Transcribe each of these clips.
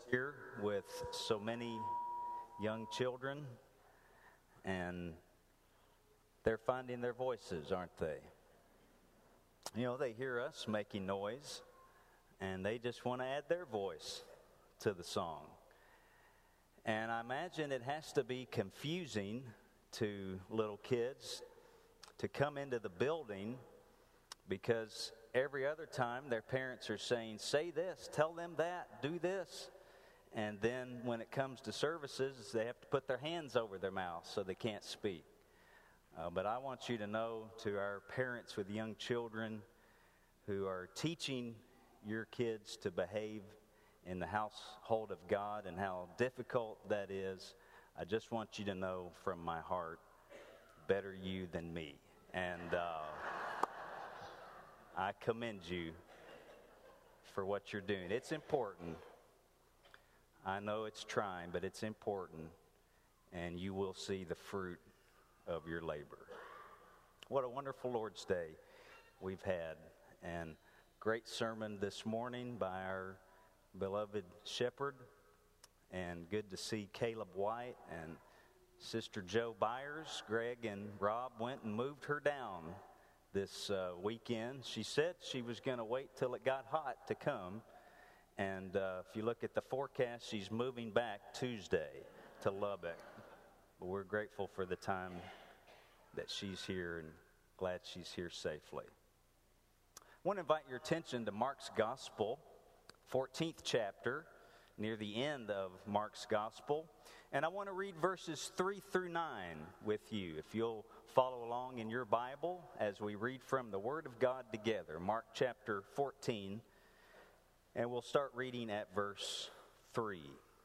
here with so many young children, and they're finding their voices, aren't they? You know, they hear us making noise, and they just want to add their voice to the song. And I imagine it has to be confusing to little kids to come into the building, because every other time their parents are saying, say this, tell them that, do this. And then when it comes to services, they have to put their hands over their mouth so they can't speak. But I want you to know, to our parents with young children who are teaching your kids to behave in the household of God and how difficult that is, I just want you to know from my heart, better you than me. And I commend you for what you're doing. It's important. I know it's trying, but it's important, and you will see the fruit of your labor. What a wonderful Lord's Day we've had, and great sermon this morning by our beloved shepherd, and good to see Caleb White and Sister Joe Byers. Greg and Rob went and moved her down this weekend. She said she was going to wait till it got hot to come. And if you look at the forecast, she's moving back Tuesday to Lubbock. But we're grateful for the time that she's here and glad she's here safely. I want to invite your attention to Mark's Gospel, 14th chapter, near the end of Mark's Gospel. And I want to read verses 3 through 9 with you, if you'll follow along in your Bible as we read from the Word of God together. Mark chapter 14. And we'll start reading at verse 3.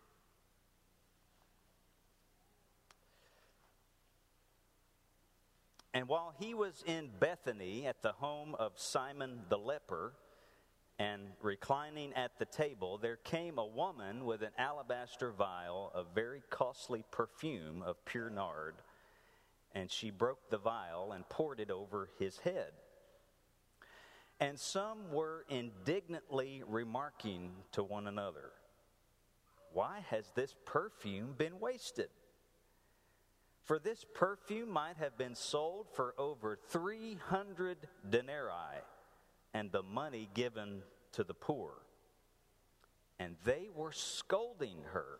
And while he was in Bethany at the home of Simon the leper, and reclining at the table, there came a woman with an alabaster vial of very costly perfume of pure nard, and she broke the vial and poured it over his head. And some were indignantly remarking to one another, why has this perfume been wasted? For this perfume might have been sold for over 300 denarii, and the money given to the poor. And they were scolding her.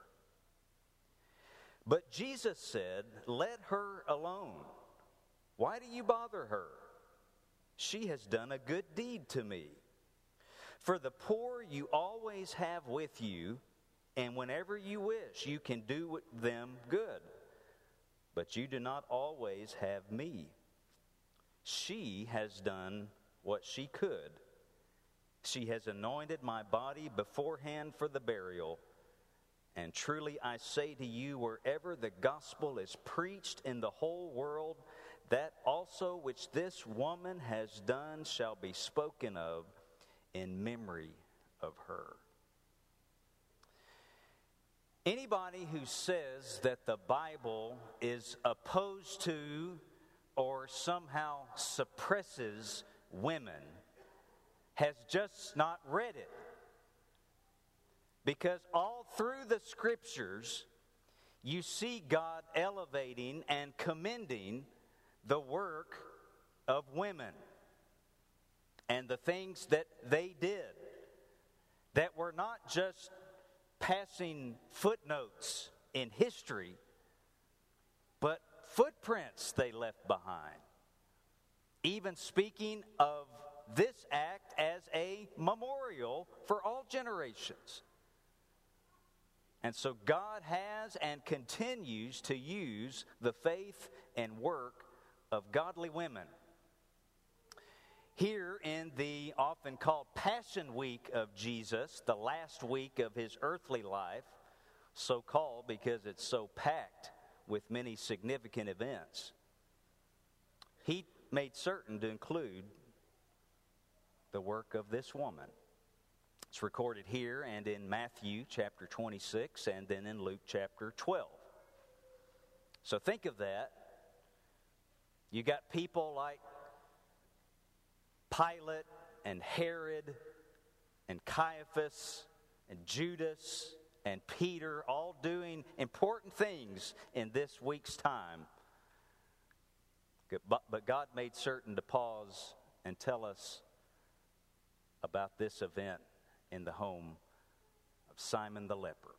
But Jesus said, let her alone. Why do you bother her? She has done a good deed to me. For the poor you always have with you, and whenever you wish, you can do them good. But you do not always have me. She has done what she could. She has anointed my body beforehand for the burial. And truly I say to you, wherever the gospel is preached in the whole world, that also which this woman has done shall be spoken of in memory of her. Anybody who says that the Bible is opposed to or somehow suppresses women has just not read it. Because all through the scriptures, you see God elevating and commending the work of women and the things that they did that were not just passing footnotes in history, but footprints they left behind. Even speaking of this act as a memorial for all generations. And so God has and continues to use the faith and work of godly women. Here in the often called Passion Week of Jesus, the last week of his earthly life, so called because it's so packed with many significant events, he made certain to include the work of this woman. It's recorded here and in Matthew chapter 26 and then in Luke chapter 12. So think of that. You got people like Pilate and Herod and Caiaphas and Judas and Peter all doing important things in this week's time. But God made certain to pause and tell us about this event in the home of Simon the leper.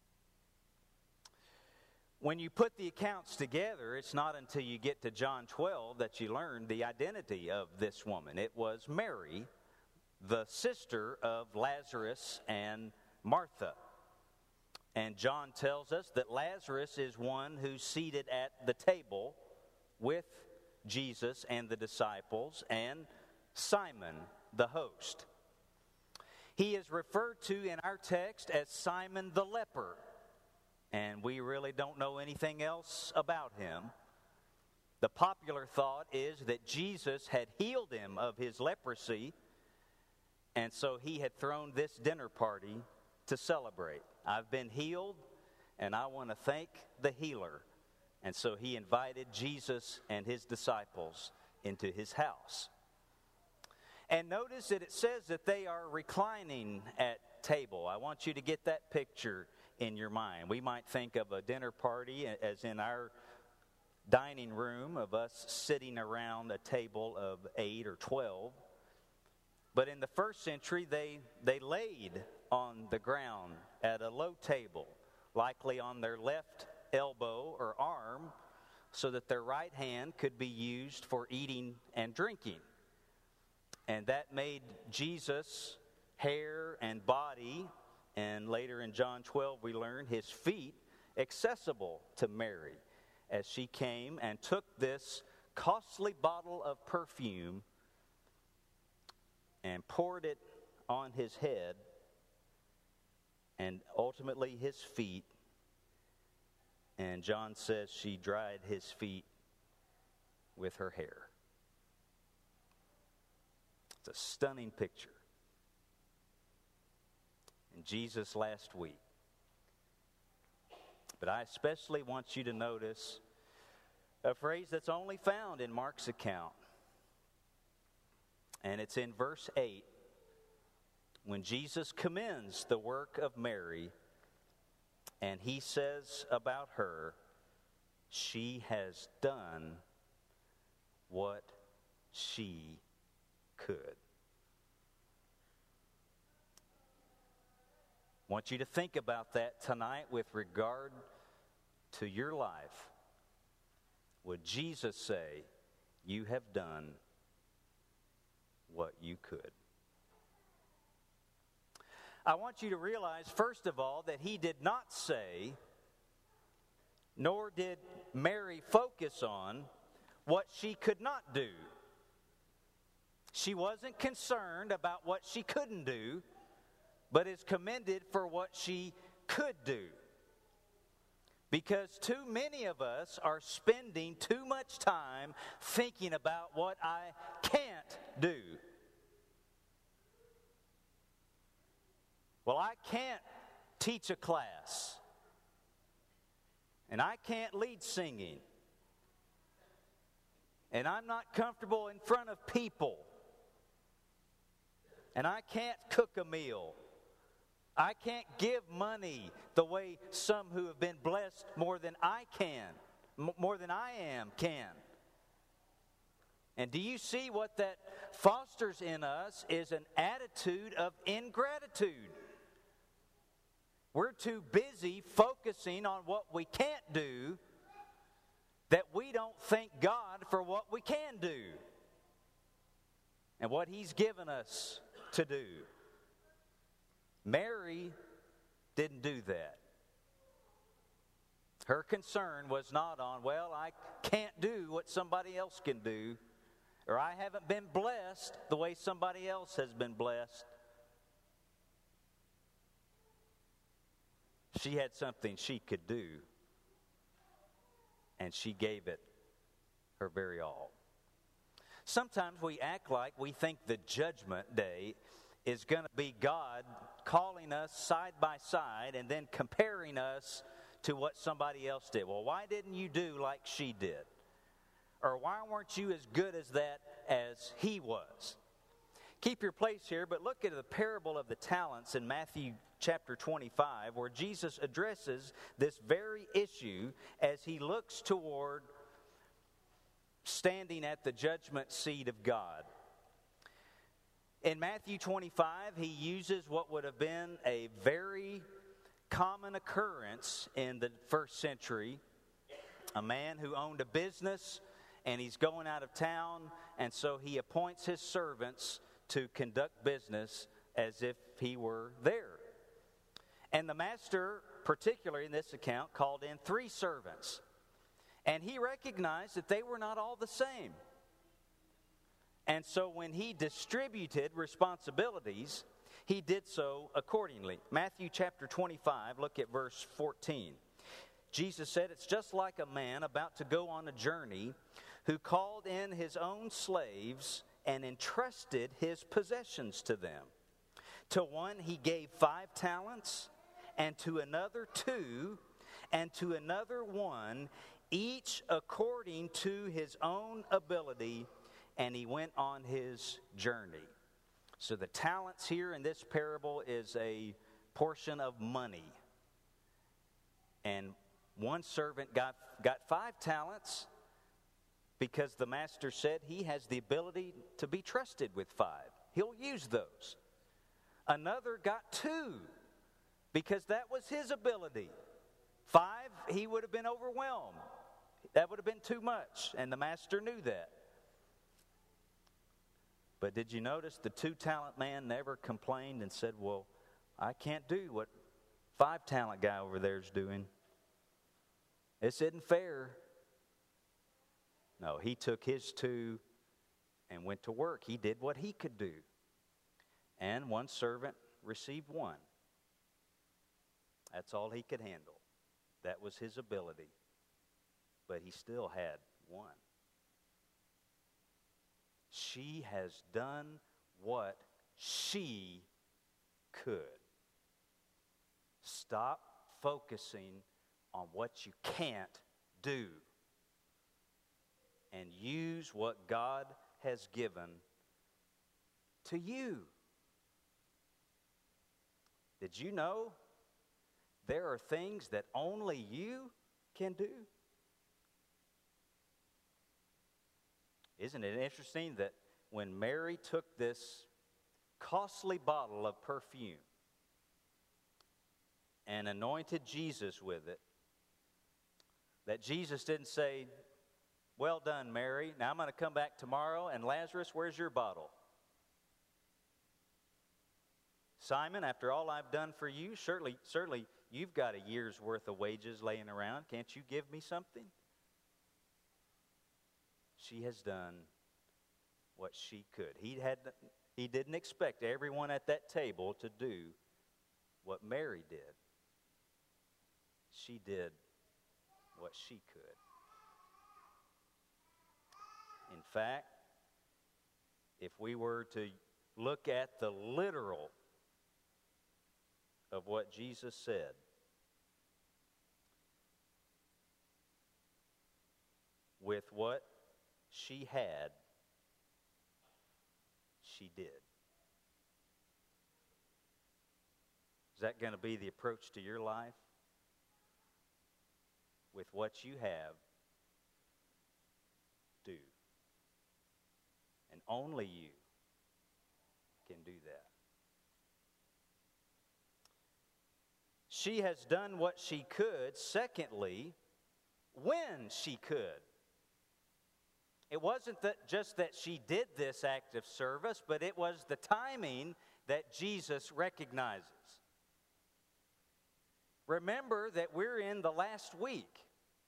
When you put the accounts together, it's not until you get to John 12 that you learn the identity of this woman. It was Mary, the sister of Lazarus and Martha. And John tells us that Lazarus is one who's seated at the table with Jesus and the disciples, and Simon, the host. He is referred to in our text as Simon the leper, and we really don't know anything else about him. The popular thought is that Jesus had healed him of his leprosy, and so he had thrown this dinner party to celebrate. I've been healed, and I want to thank the healer. And so he invited Jesus and his disciples into his house. And notice that it says that they are reclining at table. I want you to get that picture in your mind. We might think of a dinner party as in our dining room of us sitting around a table of 8 or 12. But in the first century, they laid on the ground at a low table, likely on their left elbow or arm, so that their right hand could be used for eating and drinking. And that made Jesus' hair and body, and later in John 12 we learn his feet, accessible to Mary as she came and took this costly bottle of perfume and poured it on his head and ultimately his feet. And John says she dried his feet with her hair. It's a stunning picture. And Jesus last week. But I especially want you to notice a phrase that's only found in Mark's account. And it's in verse 8, when Jesus commends the work of Mary, and he says about her, she has done what she could. I want you to think about that tonight with regard to your life. Would Jesus say, you have done what you could? I want you to realize, first of all, that he did not say, nor did Mary focus on, what she could not do. She wasn't concerned about what she couldn't do, but is commended for what she could do. Because too many of us are spending too much time thinking about what I can't do. Well, I can't teach a class, and I can't lead singing, and I'm not comfortable in front of people, and I can't cook a meal. I can't give money the way some who have been blessed more than I am can. And do you see what that fosters in us is an attitude of ingratitude. We're too busy focusing on what we can't do that we don't thank God for what we can do and what He's given us to do. Mary didn't do that. Her concern was not on, well, I can't do what somebody else can do, or I haven't been blessed the way somebody else has been blessed. She had something she could do, and she gave it her very all. Sometimes we act like we think the judgment day is going to be God calling us side by side and then comparing us to what somebody else did. Well, why didn't you do like she did? Or why weren't you as good as that as he was? Keep your place here, but look at the parable of the talents in Matthew chapter 25, where Jesus addresses this very issue as he looks toward standing at the judgment seat of God. In Matthew 25, he uses what would have been a very common occurrence in the first century. A man who owned a business and he's going out of town, and so he appoints his servants to conduct business as if he were there. And the master, particularly in this account, called in 3 servants. And he recognized that they were not all the same. And so when he distributed responsibilities, he did so accordingly. Matthew chapter 25, look at verse 14. Jesus said, "It's just like a man about to go on a journey who called in his own slaves and entrusted his possessions to them. To one he gave 5 talents, and to another 2, and to another 1, each according to his own ability, and he went on his journey." So the talents here in this parable is a portion of money. And one servant got 5 talents because the master said he has the ability to be trusted with 5. He'll use those. Another got 2 because that was his ability. 5, he would have been overwhelmed. That would have been too much, and the master knew that. But did you notice the 2-talent man never complained and said, "Well, I can't do what 5-talent guy over there is doing. This isn't fair." No, he took his 2 and went to work. He did what he could do. And one servant received 1. That's all he could handle. That was his ability. But he still had 1. She has done what she could. Stop focusing on what you can't do, and use what God has given to you. Did you know there are things that only you can do? Isn't it interesting that when Mary took this costly bottle of perfume and anointed Jesus with it, that Jesus didn't say, "Well done, Mary. Now I'm going to come back tomorrow, and Lazarus, where's your bottle? Simon, after all I've done for you, certainly you've got a year's worth of wages laying around. Can't you give me something?" She has done what she could. He didn't expect everyone at that table to do what Mary did. She did what she could. In fact, if we were to look at the literal of what Jesus said, with what she had, she did. Is that going to be the approach to your life? With what you have, do. And only you can do that. She has done what she could. Secondly, when she could. It wasn't just that she did this act of service, but it was the timing that Jesus recognizes. Remember that we're in the last week.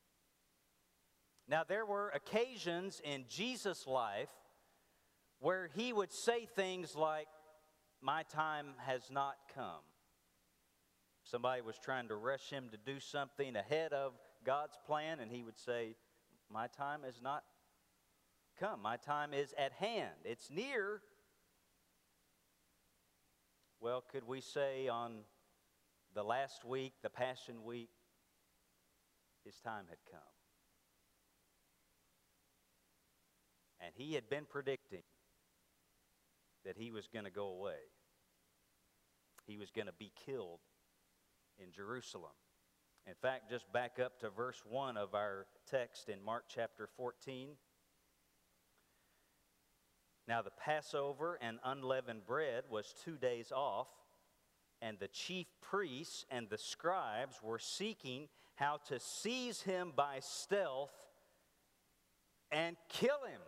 Now, there were occasions in Jesus' life where he would say things like, "My time has not come." Somebody was trying to rush him to do something ahead of God's plan, and he would say, "My time has not come. My time is at hand. It's near." Well, could we say on the last week, the Passion Week, his time had come? And he had been predicting that he was going to go away. He was going to be killed in Jerusalem. In fact, just back up to verse 1 of our text in Mark chapter 14. Now the Passover and unleavened bread was 2 days off, and the chief priests and the scribes were seeking how to seize him by stealth and kill him.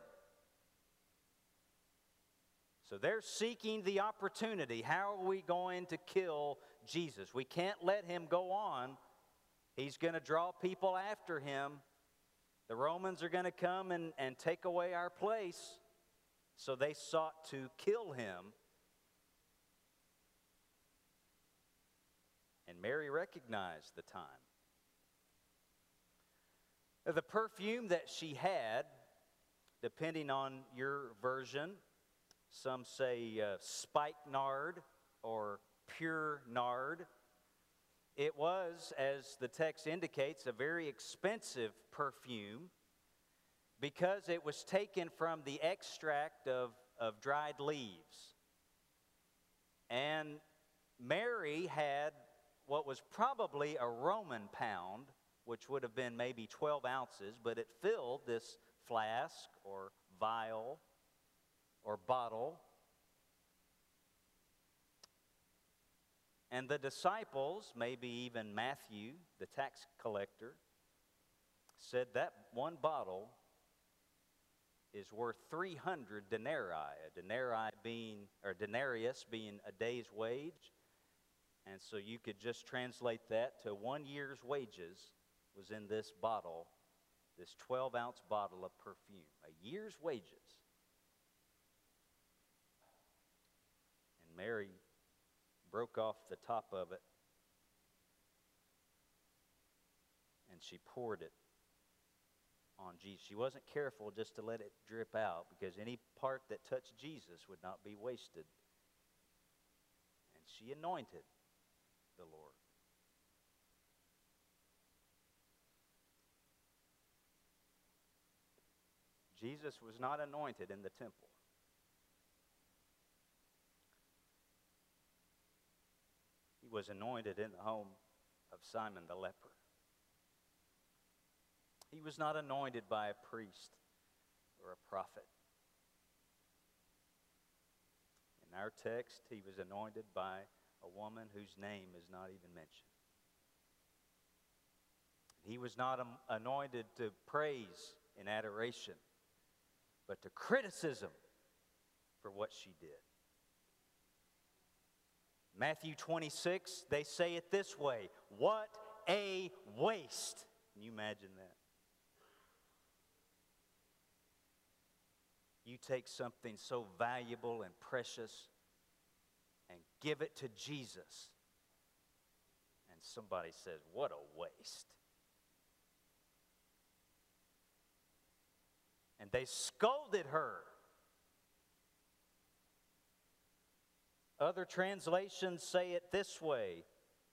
So they're seeking the opportunity. How are we going to kill Jesus? We can't let him go on. He's going to draw people after him. The Romans are going to come and take away our place. So they sought to kill him. And Mary recognized the time. The perfume that she had, depending on your version, some say spikenard or pure nard. It was, as the text indicates, a very expensive perfume because it was taken from the extract of dried leaves. And Mary had what was probably a Roman pound, which would have been maybe 12 ounces, but it filled this flask or vial or bottle. And the disciples, maybe even Matthew, the tax collector, said that one bottle is worth 300 denarii, denarius being a day's wage. And so you could just translate that to 1 year's wages was in this bottle, this 12-ounce bottle of perfume, a year's wages. And Mary broke off the top of it, and she poured it on Jesus. She wasn't careful just to let it drip out, because any part that touched Jesus would not be wasted. And she anointed the Lord. Jesus was not anointed in the temple. He was anointed in the home of Simon the leper. He was not anointed by a priest or a prophet. In our text, he was anointed by a woman whose name is not even mentioned. He was not anointed to praise and adoration, but to criticism for what she did. Matthew 26, they say it this way: what a waste. Can you imagine that? You take something so valuable and precious and give it to Jesus, and somebody says, what a waste. And they scolded her. Other translations say it this way: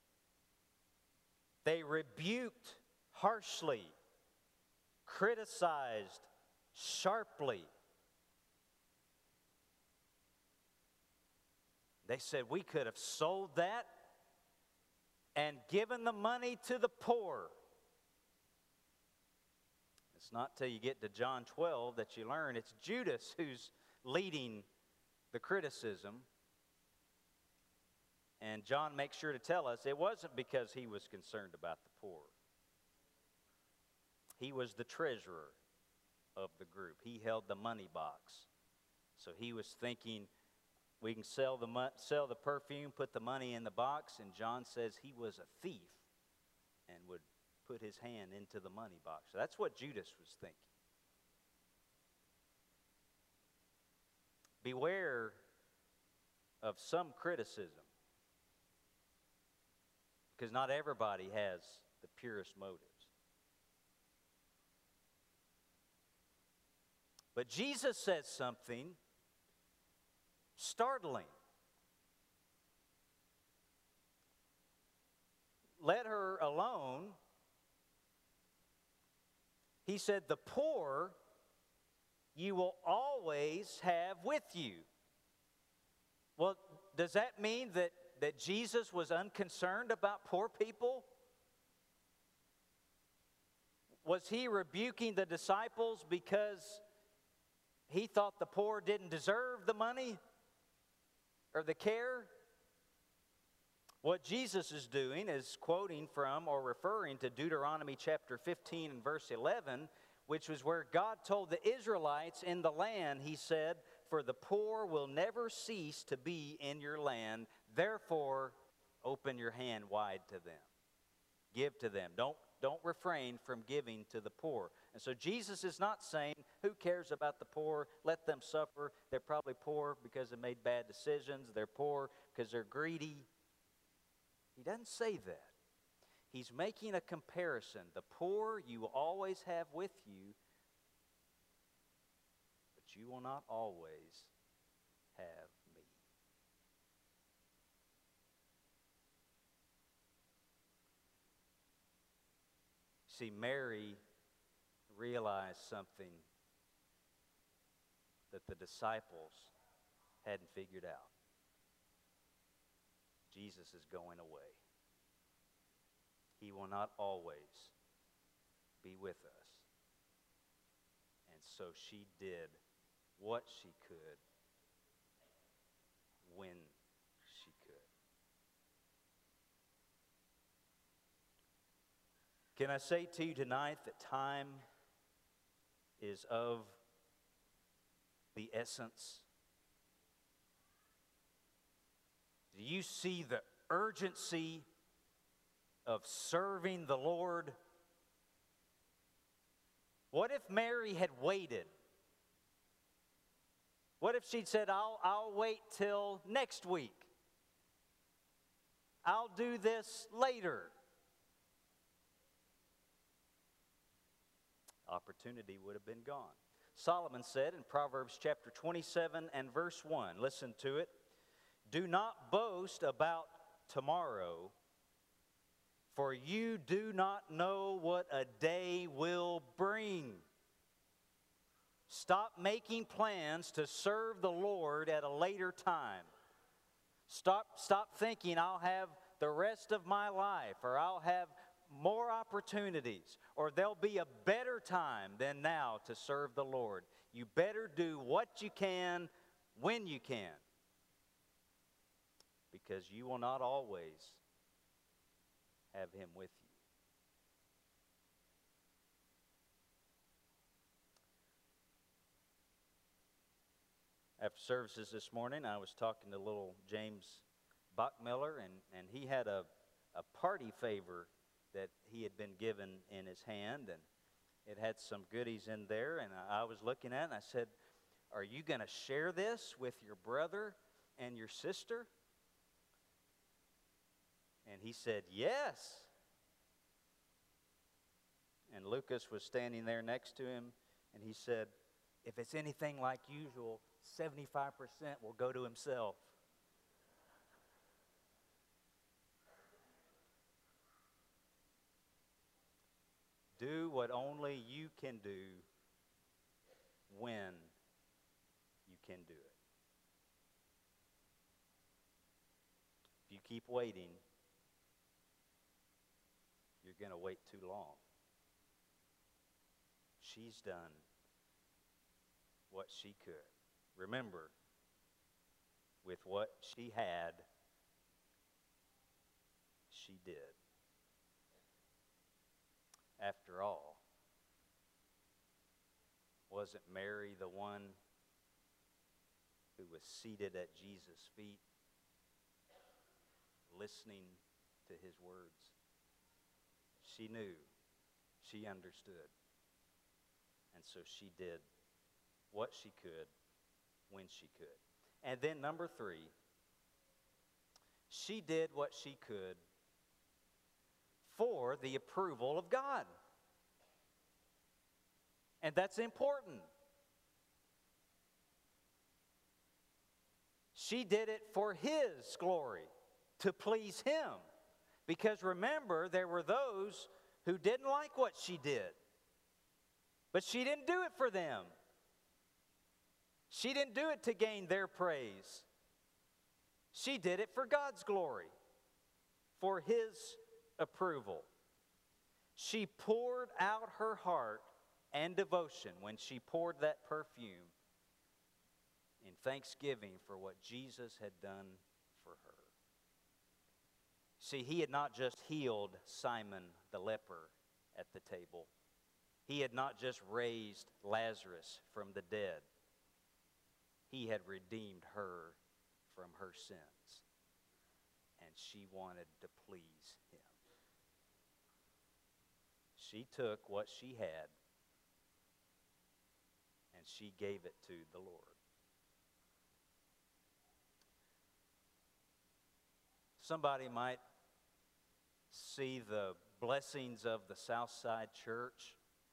they rebuked harshly, criticized sharply. They said, we could have sold that and given the money to the poor. It's not till you get to John 12 that you learn it's Judas who's leading the criticism. And John makes sure to tell us it wasn't because he was concerned about the poor. He was the treasurer of the group. He held the money box. So he was thinking, we can sell the perfume, put the money in the box, and John says he was a thief and would put his hand into the money box. So that's what Judas was thinking. Beware of some criticism, because not everybody has the purest motives. But Jesus says something startling. Let her alone. He said, the poor you will always have with you, Well, does that mean that Jesus was unconcerned about poor people? Was he rebuking the disciples because he thought the poor didn't deserve the money or the care? What Jesus is doing is quoting from or referring to Deuteronomy chapter 15 and verse 11, which was where God told the Israelites in the land, He said, "For the poor will never cease to be in your land. Therefore, open your hand wide to them. Give to them. Don't refrain from giving to the poor." And so Jesus is not saying, who cares about the poor? Let them suffer. They're probably poor because they made bad decisions. They're poor because they're greedy. He doesn't say that. He's making a comparison. The poor you will always have with you, but you will not always have me. See, Mary realized something that the disciples hadn't figured out. Jesus is going away. He will not always be with us. And so she did what she could when she could. Can I say to you tonight that time is of the essence? Do you see the urgency of serving the Lord? What if Mary had waited? What if she'd said, I'll wait till next week. I'll do this later. Opportunity would have been gone. Solomon said in Proverbs chapter 27 and verse 1, listen to it, "Do not boast about tomorrow, for you do not know what a day will bring." Stop making plans to serve the Lord at a later time. Stop thinking I'll have the rest of my life, or I'll have more opportunities, or there'll be a better time than now to serve the Lord. You better do what you can when you can, because you will not always have Him with you. After services this morning, I was talking to little James Bachmiller, and he had a party favor that he had been given in his hand, and it had some goodies in there, and I was looking at it, and I said, "Are you going to share this with your brother and your sister?" And he said, "Yes." And Lucas was standing there next to him, and he said, "If it's anything like usual, 75% will go to himself." Do what only you can do when you can do it. If you keep waiting, you're going to wait too long. She's done what she could. Remember, with what she had, she did. After all, wasn't Mary the one who was seated at Jesus' feet, listening to His words? She knew, she understood, and so she did what she could when she could. And then number 3, she did what she could for the approval of God. And that's important. She did it for His glory, to please Him. Because remember, there were those who didn't like what she did. But she didn't do it for them. She didn't do it to gain their praise. She did it for God's glory, for His approval. She poured out her heart and devotion when she poured that perfume in thanksgiving for what Jesus had done for her. See, He had not just healed Simon the leper at the table. He had not just raised Lazarus from the dead. He had redeemed her from her sins. And she wanted to please Him. She took what she had and she gave it to the Lord. Somebody might see the blessings of the Southside Church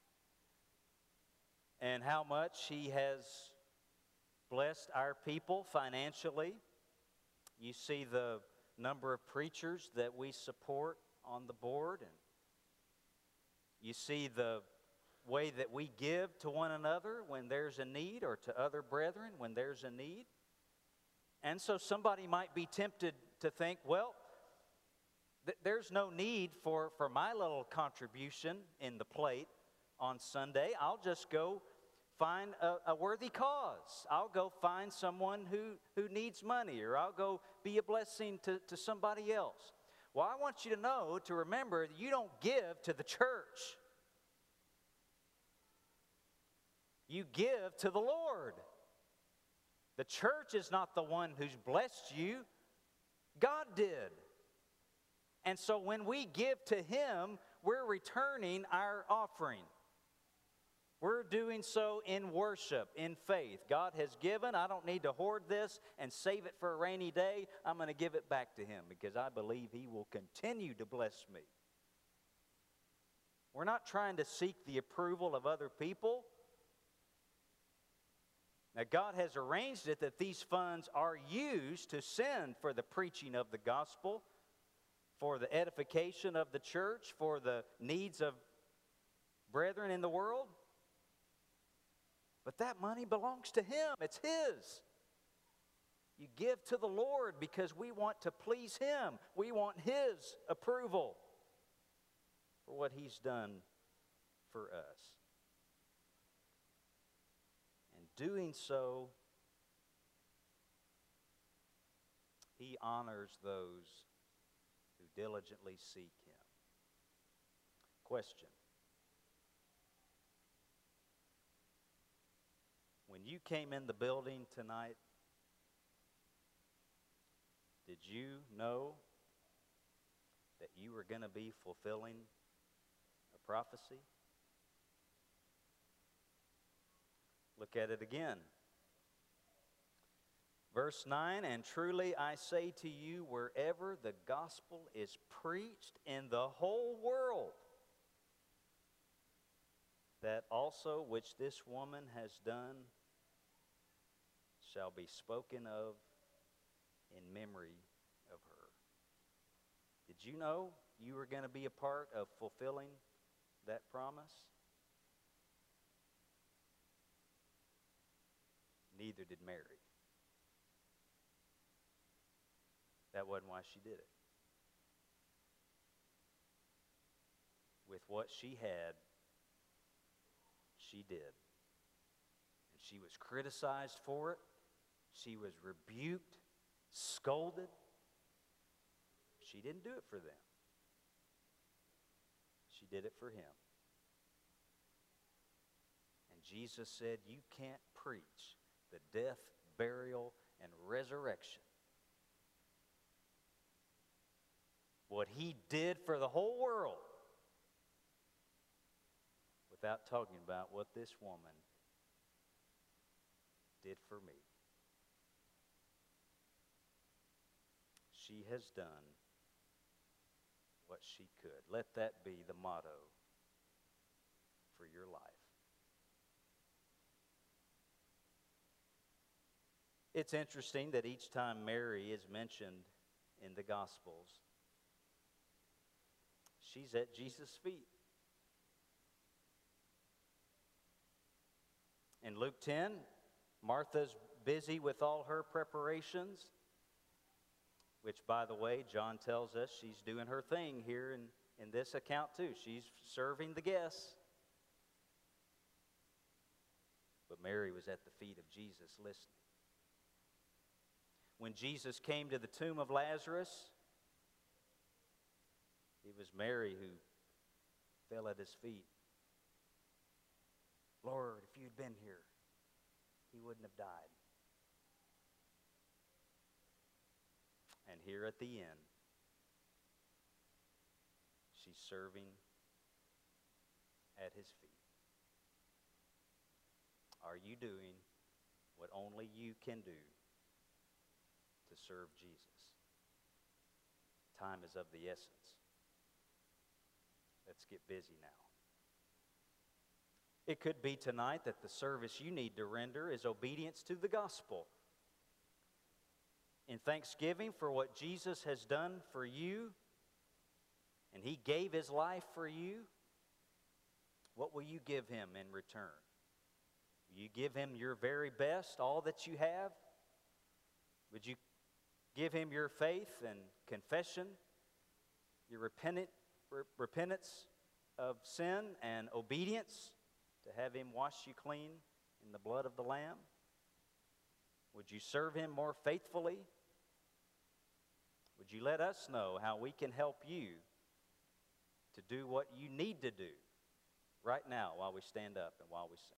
and how much He has blessed our people financially. You see the number of preachers that we support on the board, and you see the way that we give to one another when there's a need, or to other brethren when there's a need. And so somebody might be tempted to think, well, there's no need for my little contribution in the plate on Sunday. I'll just go find a worthy cause. I'll go find someone who needs money, or I'll go be a blessing to somebody else. Well, I want you to know, to remember, that you don't give to the church. You give to the Lord. The church is not the one who's blessed you. God did. And so when we give to Him, we're returning our offering. We're doing so in worship, in faith. God has given. I don't need to hoard this and save it for a rainy day. I'm going to give it back to Him because I believe He will continue to bless me. We're not trying to seek the approval of other people. Now, God has arranged it that these funds are used to send for the preaching of the gospel, for the edification of the church, for the needs of brethren in the world. But that money belongs to Him. It's His. You give to the Lord because we want to please Him. We want His approval for what He's done for us. And doing so, He honors those who diligently seek Him. Question. When you came in the building tonight, did you know that you were going to be fulfilling a prophecy? Look at it again. Verse 9, and truly I say to you, wherever the gospel is preached in the whole world, that also which this woman has done shall be spoken of in memory of her. Did you know you were going to be a part of fulfilling that promise? Neither did Mary. That wasn't why she did it. With what she had, she did. And she was criticized for it. She was rebuked, scolded. She didn't do it for them. She did it for Him. And Jesus said, you can't preach the death, burial, and resurrection. What He did for the whole world without talking about what this woman did for me. She has done what she could. Let that be the motto for your life. It's interesting that each time Mary is mentioned in the Gospels, she's at Jesus' feet. In Luke 10, Martha's busy with all her preparations. which, by the way, John tells us she's doing her thing here in this account too. She's serving the guests. But Mary was at the feet of Jesus listening. When Jesus came to the tomb of Lazarus, it was Mary who fell at his feet. Lord, if you'd been here, he wouldn't have died. And here at the end, she's serving at his feet. Are you doing what only you can do to serve Jesus? Time is of the essence. Let's get busy now. It could be tonight that the service you need to render is obedience to the gospel. In thanksgiving for what Jesus has done for you, and he gave his life for you, what will you give him in return? Will you give him your very best, all that you have? Would you give him your faith and confession, your repentance of sin and obedience to have him wash you clean in the blood of the Lamb? Would you serve him more faithfully? Would you let us know how we can help you to do what you need to do right now while we stand up and while we sing?